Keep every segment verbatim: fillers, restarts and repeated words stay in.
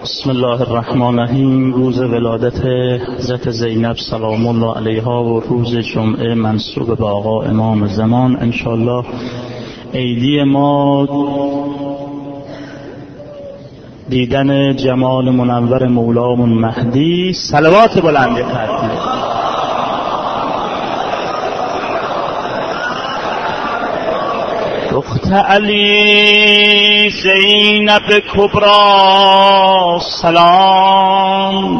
بسم الله الرحمن الرحیم. روز ولادت حضرت زینب سلام الله علیها و روز جمعه منسوب به آقا امام زمان. انشالله عیدی ما دیدن جمال منور مولامون مهدی. صلوات بلند کردید. دختر علی زینب کبرا سلام،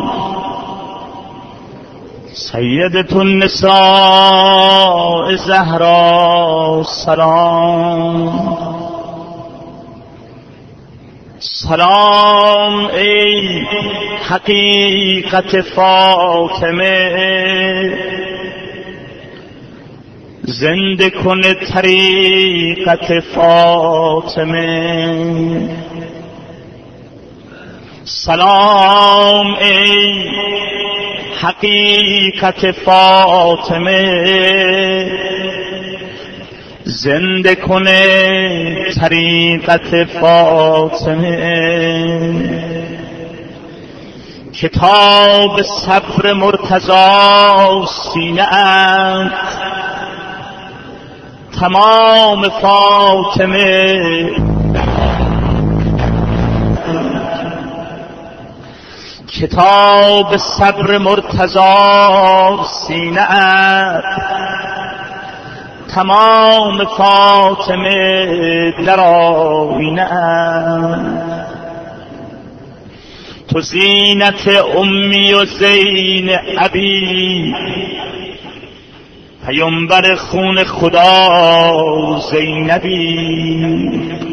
سیدة النساء زهرا سلام. سلام ای حقیقت فاطمه، زنده کن طریقت فاطمه. سلام ای حقیقت فاطمه، زنده کن طریقت فاطمه. کتاب صبر مرتضی سینه اند، تمام فاطمه. کتاب صبر مرتضی سینه اند، تمام فاطمه در آینه اند. تو زینت امی و زین ابی، پیامبر خون خدا زینبی.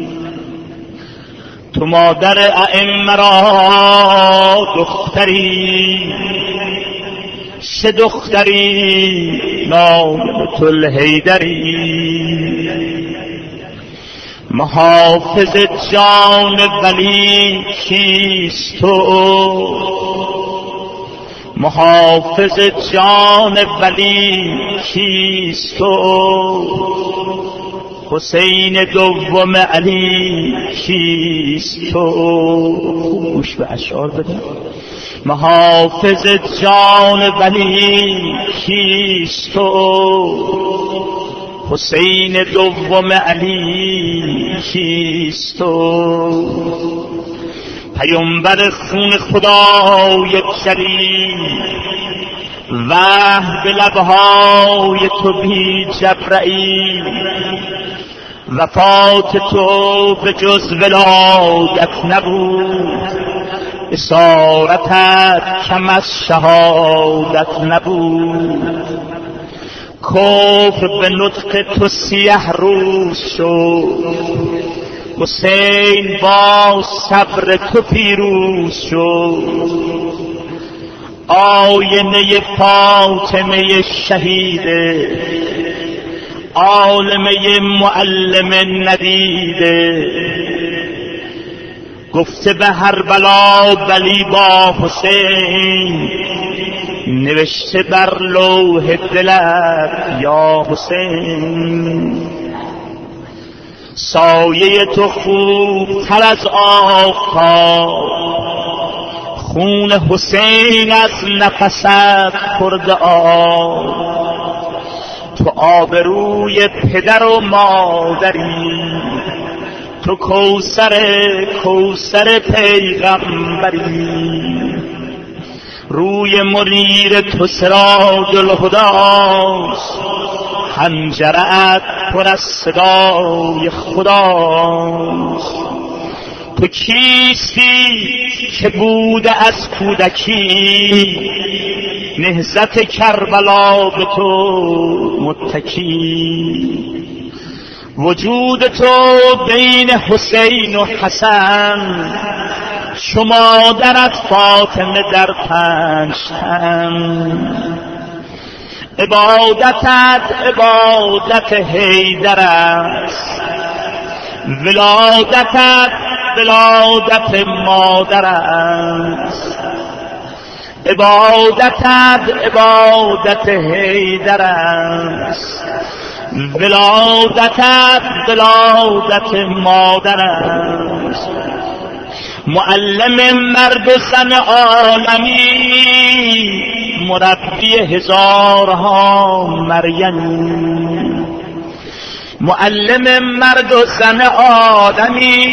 تو مادر ائمه را دختری، چه دختری نایبة الحیدری. محافظ جان ولی کیست تو، محافظ جان ولی کیست تو. حسین دوم علی کیست تو. گوش به اشعار بده. محافظ جان ولی کیست تو، حسین دوم علی کیست تو. پیامبر خون خدای کریم، وحی به لبهای تو بی جبرئیل. وفات تو به جز ولادت نبود، اسارتت کم از شهادت نبود. کفر به نطق تو سیه روز شد، حسین با صبر تو پیروز شد. آینه فاطمه شهیده، عالمه معلم ندیده. گفته به هر بلا بلی با حسین، نوشته بر لوح دلت یا حسین. سایه تو خوب تر از آفتاب، خون حسین از نفست خورده آب. تو آبروی پدر و مادری، تو کوثر کوثر پیغمبری. روی منیر تو سراج الهداست، حنجره‌ات پر از صدای خداست. تو کیستی که بوده از کودکی، نهضت کربلا به تو متکی. وجود تو بین حسین و حسن، چو مادرت فاطمه در پنج تن. عبادتت عبادت حیدر است، ولادتت ولادت مادر است. عبادتت عبادت حیدر است، ولادتت ولادت مادر است. معلم مرد و زن عالمی، مربی هزارها مریم. معلم مرد و زن آدمی،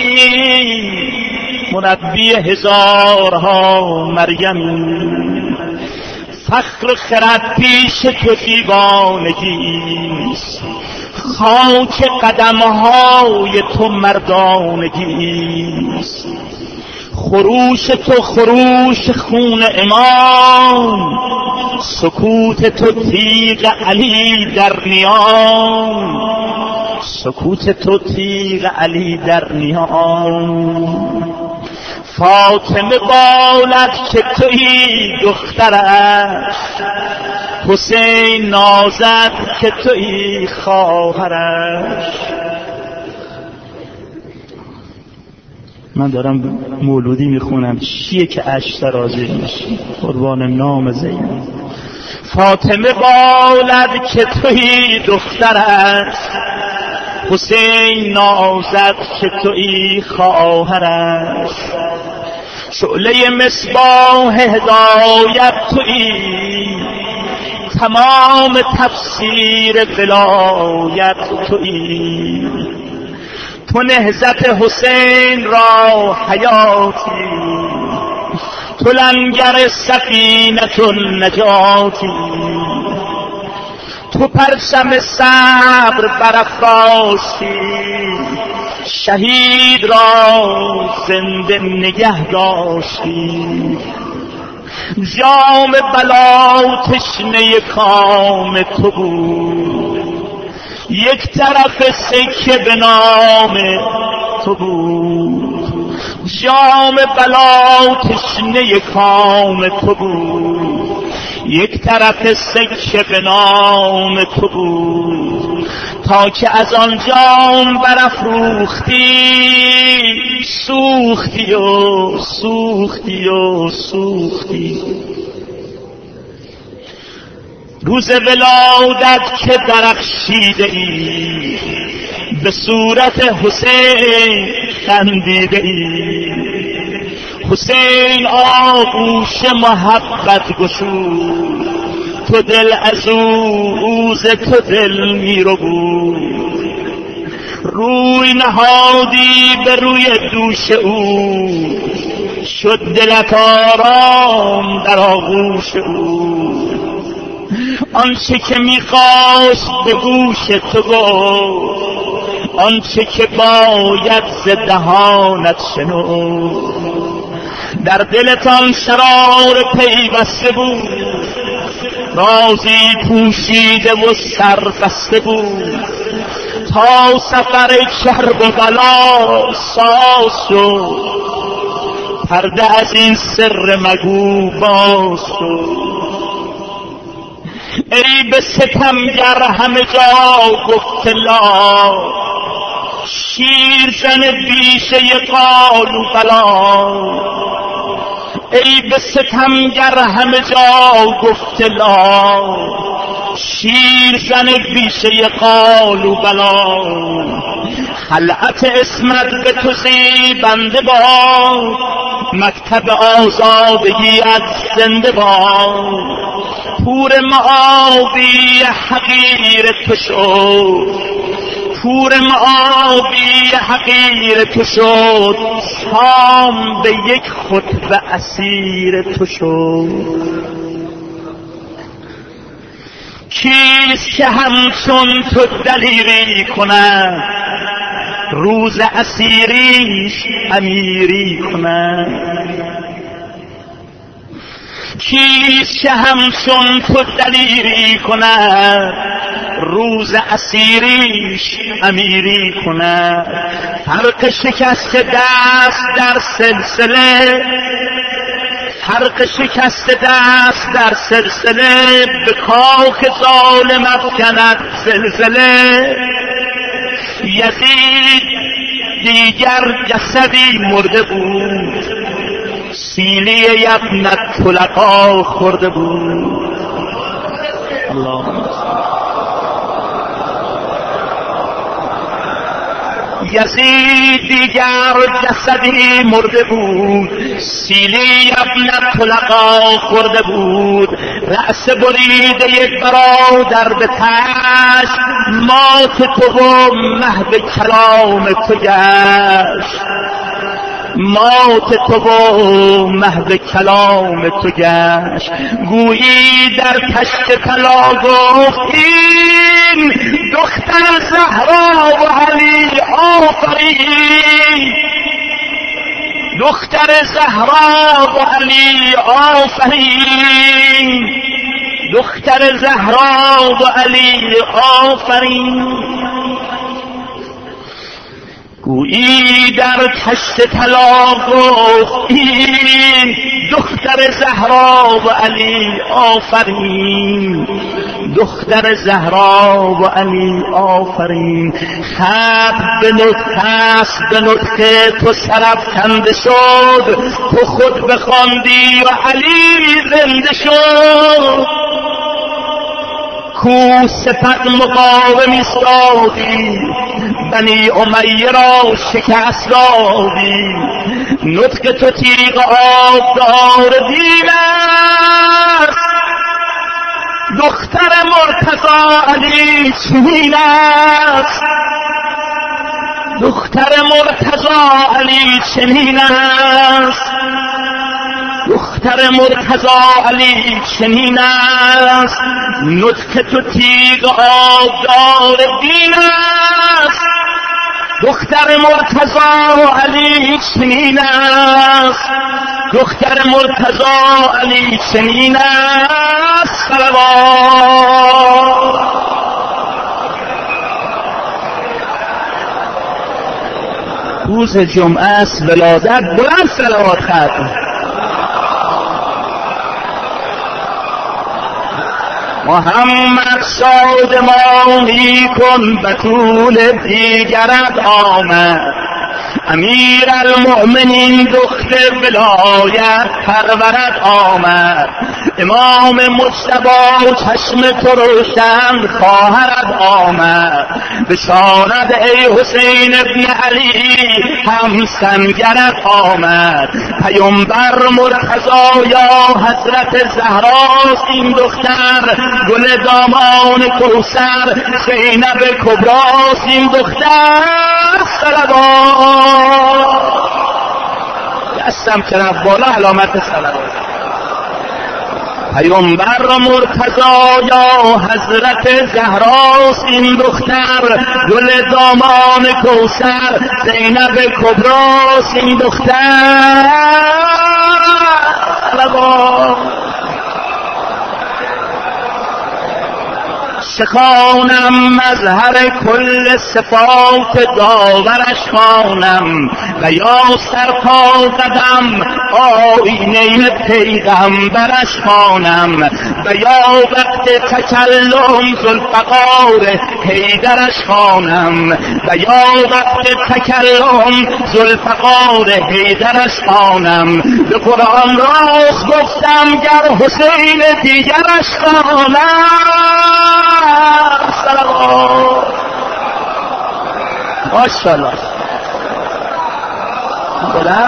مربی هزارها مریم. فخر خرد پیش تو دیوانگیست، خاک قدمهای تو مردانگیست. خروش تو خروش خون امام، سکوت تو تیغ علی در نیام. سکوت تو تیغ علی در نیام. فاطمه بالد که تویی دخترش، حسین نازد که تویی خواهرش. من دارم مولودی میخونم، چیه که عشق سرازیر میشه؟ قربان نام زینب. فاطمه بالد که تویی دخترش، حسین نازد که تویی خواهرش. شعله مصباح هدایت تویی، تمام تفسیر ولایت تویی. تو نهضت حسین را حیاتی، تو لنگر سفینة النجاتی. تو پرچم صبر برافراشتی، شهید را زنده نگه داشتی. جام بلا تشنه کام تو بود، یک طرف سکه به نام تو بود. جام بلا تشنه کام تو بود، یک طرف سکه به نام تو بود. تا که از آن جام برافروختی، سوختی و سوختی و سوختی. روز ولادت که درخشیده ای، به صورت حسین خندیده ای. حسین آغوش محبت گشود، تو دل از او اوز تو دل می رو بود. روی نهادی به روی دوش او، شد دلت آرام در آغوش او. آنچه که میخواست به گوش تو گفت، آنچه که باید ز دهانت شنود. در دلتان شرار پیوسته بود، رازی پوشیده و سربسته بود. تا سفر کرب و بلا ساز شد، پرده از این سر مگو باز شد. ای به ستمگر همه جا گفت لا، شیر زن بیشه قالوا بلا. ای به ستمگر همه جا گفت لا، شیر زن بیشه قالوا بلا. خلعت اسمت به تو زیبنده باد، مکتب آزادگی از زنده باد. پور معابی حقیر تو شد، پور معابی حقیر تو شد. شام به یک خطبه اسیر تو شد. کیست که همچون تو دلیری کند، روز اسیریش امیری کند. کیست که همچون تو دلیری کند، روز اسیریش امیری کند. فرق شکست دست در سلسله، فرق شکست دست در سلسله. به کاخ ظالم افکند زلزله. یزید دیگر جسدی مرده بود، سیلی یبنت طلقا خورده بود. اللهم یزید دیگر جسدی مرده بود، سیلی ابن طلقا خورده بود، رأس بریده یک برادر به تشت، مات تو و محو کلام تو گشت، مات تو و محو کلام تو گشت. گویی در تشت طلا گفت این دختر زهرا و علی آفرین، دختر زهرا و علی آفرین، دختر زهرا و علی آفرین. گویی در تشت طلا گفت این دختر زهرا و علی آفرین، دختر زهرا و علی آفرین. خط به نطق است، به نطق تو سرافکنده شد، تو خود بخواندی و علی زنده شد. کو صفت مقاوم ایستادی، بنی امیه را شکست دادی، نطق تو تیغ آبدار دین است، دختر مرتضی علی چنین است، دختر مرتضی علی چنین است، دختر مرتضی علی چنین است، نطق تو تیغ آبدار دین است، دختر مرتضی علی چنین است، دختر مرتضی علی چنین است. صلوات. روز جمعه است، ولادت، بلند صلوات ختم. محمد شادمانی کن بطول دیگرت آمد، امیر المؤمنین دختر ولایت پرورت آمد، امام مجتبی چشم تو روشن خواهرت آمد، بشارت ای حسین ابن علی هم سنگرت آمد، پیامبر مرتضی یا حضرت زهراست این دختر، گل دامان کوثر زینب کبراست این دختر. صلوات. دستم کنم بالا علامت صلوات. پیامبر مرتضی یا حضرت زهراست این دختر، گل دامان کوثر زینب کبراست این دختر. صلوات. شخانم مظهر کل صفات داورش خوانم، و یا سرپا قدم آینه پیغمبرش خوانم، و یا وقت تکلم ذوالفقار حیدرش خوانم، و یا وقت تکلم ذوالفقار حیدرش خوانم، به قرآن راست گفتم گر حسین دیگرش خوانم. صلوات. ماشاءالله. بله.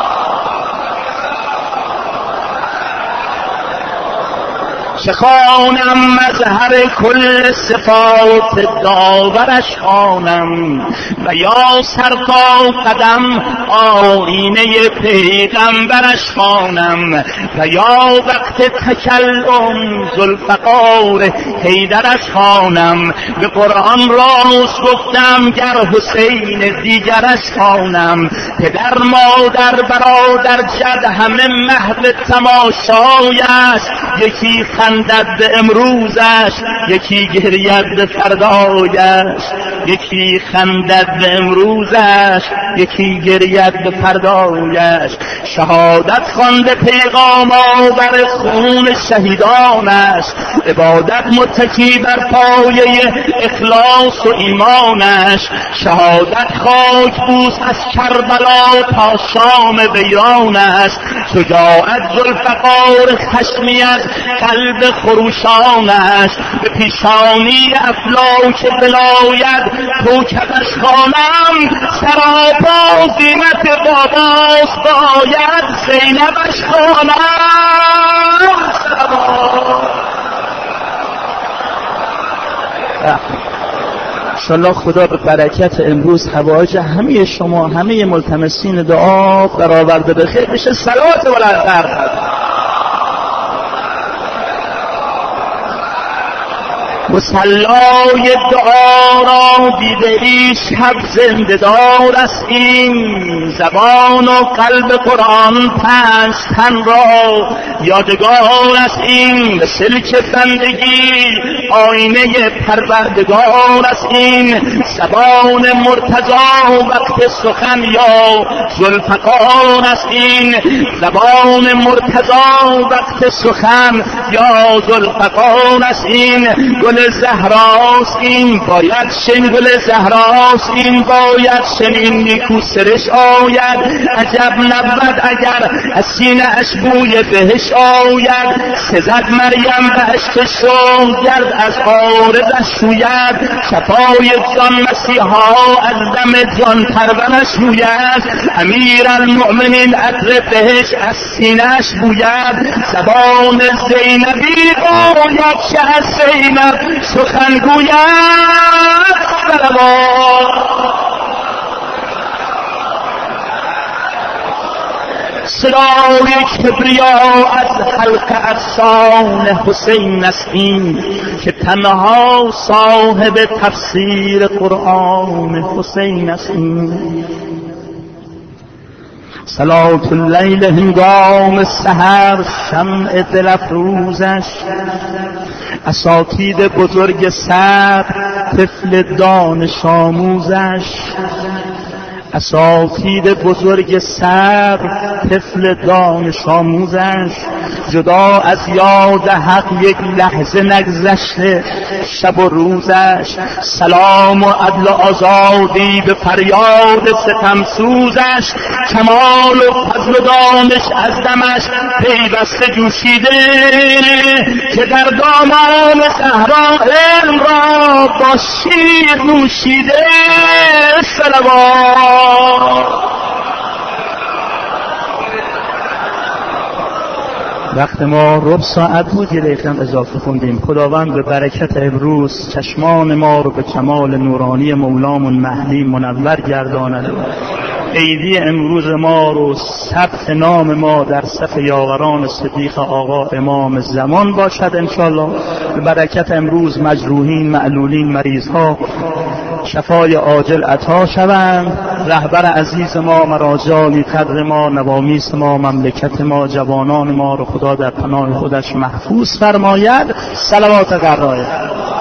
شخانم مظهر کل صفات داورش خوانم، و یا سرتا قدم آینه پیغمبرش خوانم، و یا وقت تکلم ذوالفقار حیدرش خوانم، به قرآن راست گفتم گر حسین دیگرش خوانم، پدر مادر برادر جد همه محو تماشایش، یکی خندد به امروزش یکی گرید به فردایش، یکی خندد به امروزش یکی گرید به فردایش. شهادت خوانده پیغام آور خون شهیدانش، عبادت متکی بر پایه اخلاص و ایمانش، شهادت خاک بوس از کربلا تا شام ویرانش، شجاعت ذوالفقار خشمی از قلب خروشانش، به پیشانی افلاک بلایت کوکبش خوانم سراپا زینت باباست باید زینبش خوانم انشالله خدا به برکت امروز حوایج همه شما همه ملتمسین دعا برآورده به خیر بشه. صلوات بلندتر مصلای دعا را دیده ای شب زنده دار است این زبان و قلب قرآن پنج تن را یادگار است این به سلک بندگی آینه پروردگار است این زبان مرتضی وقت سخن یا ذوالفقار است این زبان مرتضی وقت سخن یا ذوالفقار است این گل زهراست این باید شن گل زهراست این باید شنین نیکو سرش آید عجب نبود اگر از سینه اش بوی بهش آید سزد مریم به عشق شوگرد از عارضش شوید شفای جان مسیحا از دم جان پرورش شوید امیر المؤمنین عطر بهش از سینه اش بوید زبان زینبی باید که از زینب سخن گوید صدای کبریا از حلق افسان حسین است این که تنها صاحب تفسیر قرآن حسین است این صلات اللیل هنگام سحر شمع دل افروزش اساتید بزرگ صبر طفل دانش آموزش اساتید بزرگ صبر طفل دانش آموزش جدا از یاد حق یک لحظه نگذشته شب و روزش سلام و عدل و آزادی به فریاد ستم سوزش کمال و فضل و دانش از دمش پیوسته جوشیده که در دامان صحرا علم را با شیر نوشیده صلوات. وقت ما ربع ساعت بود یه دقیقه هم اضافه خوندیم. خداوند به برکت امروز چشمان ما رو به کمال نورانی مولامون مهدی منور گرداند. عیدی امروز ما رو ثبت نام ما در صف یاوران صدیق آقا امام زمان باشد انشالله. به برکت امروز مجروحین معلولین مریض ها شفای عاجل عطا شوند. رهبر عزیز ما مراجعی قدر ما نوامیس ما مملکت ما جوانان ما رو خدا در پناه خودش محفوظ فرماید. صلوات قرائه